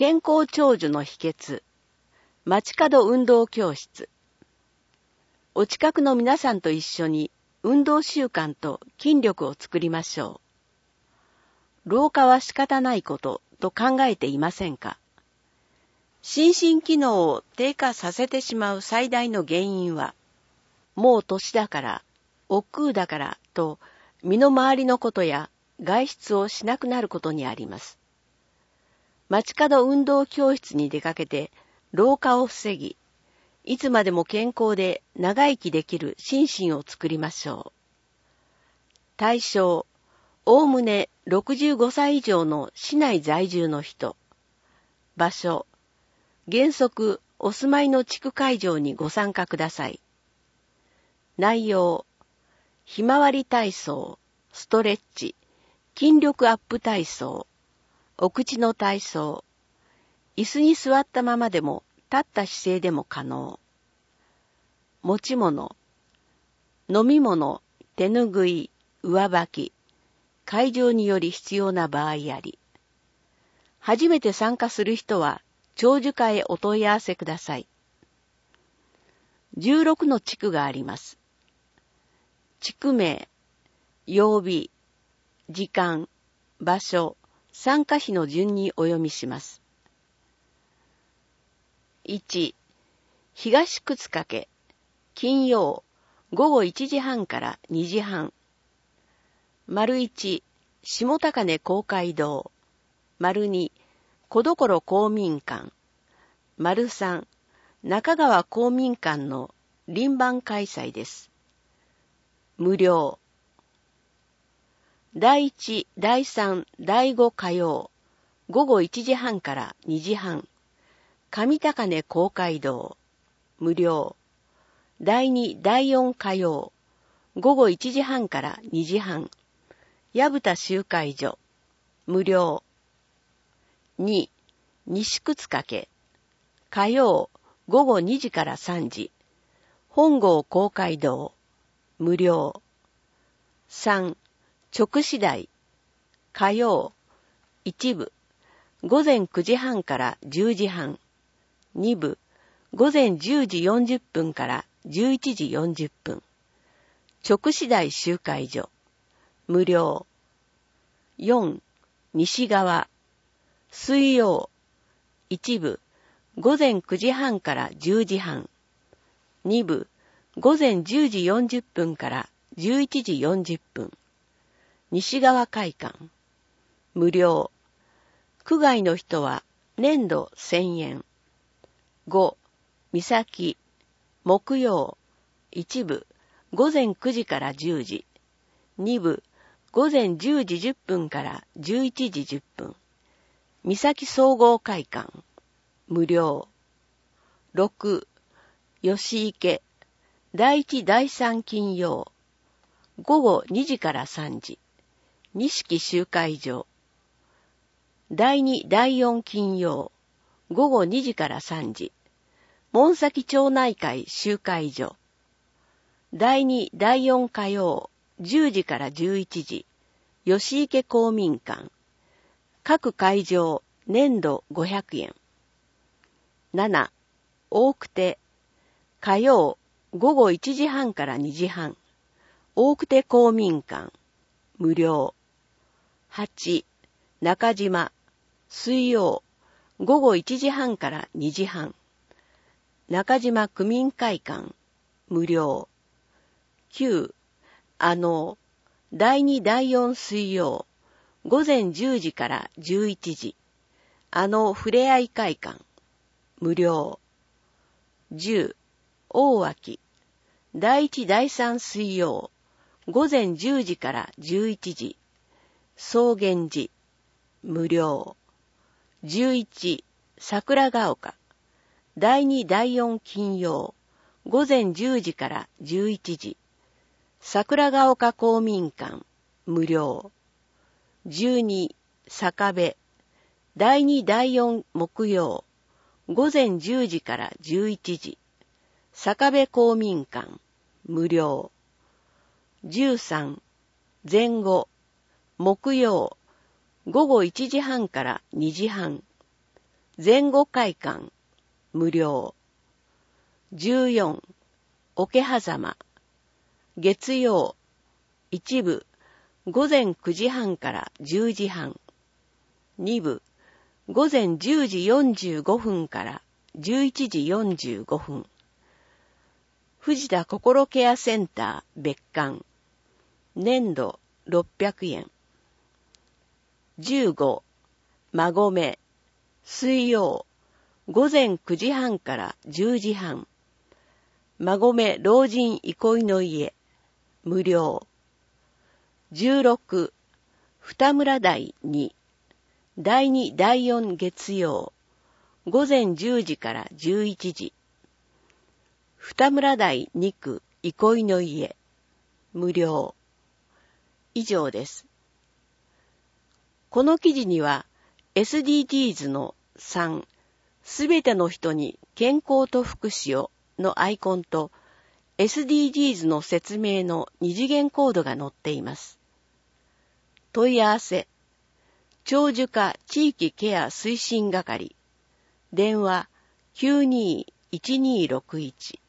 健康長寿の秘訣、街角運動教室。お近くの皆さんと一緒に運動習慣と筋力を作りましょう。老化は仕方ないことと考えていませんか？心身機能を低下させてしまう最大の原因は、もう年だから、億劫だからと身の回りのことや外出をしなくなることにあります。街角運動教室に出かけて老化を防ぎ、いつまでも健康で長生きできる心身を作りましょう。対象、おおむね65歳以上の市内在住の人。場所、原則お住まいの地区会場にご参加ください。内容、ひまわり体操、ストレッチ、筋力アップ体操、お口の体操、椅子に座ったままでも立った姿勢でも可能。持ち物、飲み物、手ぬぐい、上履き、会場により必要な場合あり。初めて参加する人は長寿課へお問い合わせください。16の地区があります。地区名、曜日、時間、場所、参加費の順にお読みします。1、東葛掛、金曜、午後1時半から2時半。丸1、下高根公会堂。丸2、小所公民館。丸3、中川公民館の輪番開催です。無料。第1、第3、第5火曜、午後1時半から2時半。上高根公会堂。無料。第2、第4火曜、午後1時半から2時半。矢蓋集会所。無料。2、西葛掛、火曜、午後2時から3時。本郷公会堂。無料。3、直次第、火曜、1部、午前9時半から10時半。2部、午前10時40分から11時40分。直次第集会所。無料。4、西側、水曜、1部、午前9時半から10時半。2部、午前10時40分から11時40分。西側会館。無料。区外の人は年度1000円。5、三崎、木曜、1部、午前9時から10時。2部、午前10時10分から11時10分。三崎総合会館。無料。6、吉池、第1第3金曜、午後2時から3時。錦集会場。第2第4金曜、午後2時から3時。門崎町内会集会所。第2第4火曜、10時から11時。吉池公民館。各会場、年度500円。7、大久手、火曜、午後1時半から2時半。大久手公民館。無料。8、中島、水曜、午後1時半から2時半。中島区民会館。無料。9、第2第4水曜、午前10時から11時。ふれあい会館。無料。10、大脇、第1第3水曜、午前10時から11時。草原寺。無料。11、桜ヶ丘。第2第4金曜、午前10時から11時。桜ヶ丘公民館。無料。12、坂部。第2第4木曜、午前10時から11時。坂部公民館。無料。13、前後、木曜、午後1時半から2時半。 前後会館、無料。14、桶狭間、月曜、1部、午前9時半から10時半。2部、午前10時45分から11時45分。藤田心ケアセンター別館。年度600円。15、馬込、水曜、午前9時半から10時半。馬込老人憩いの家、無料。16、二村台2、第2第4月曜、午前10時から11時。二村台2区憩いの家、無料。以上です。この記事には SDGs の3、すべての人に健康と福祉をのアイコンと SDGs の説明の二次元コードが載っています。問い合わせ、長寿化地域ケア推進係、電話 92-1261